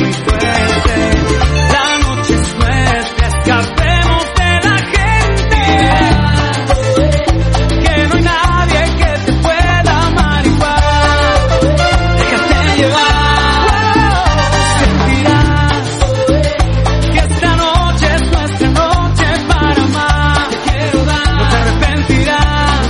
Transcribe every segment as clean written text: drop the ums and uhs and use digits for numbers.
muy fuerte. La noche es nuestra, escapemos de la gente. Que no hay nadie que te pueda amar igual. Déjate llevar, sentirás que esta noche es nuestra noche para amar. Te quiero dar, no te arrepentirás.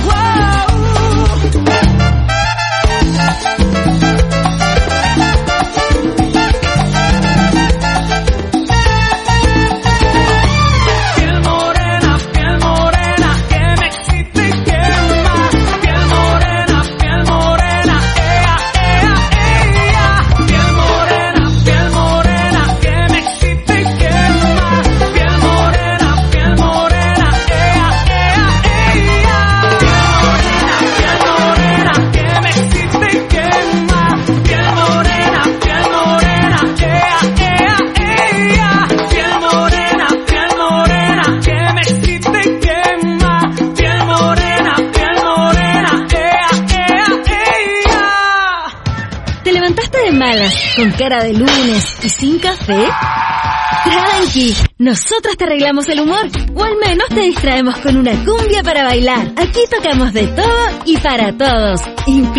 ¿Con cara de lunes y sin café? Tranqui, nosotras te arreglamos el humor, o al menos te distraemos con una cumbia para bailar. Aquí tocamos de todo y para todos.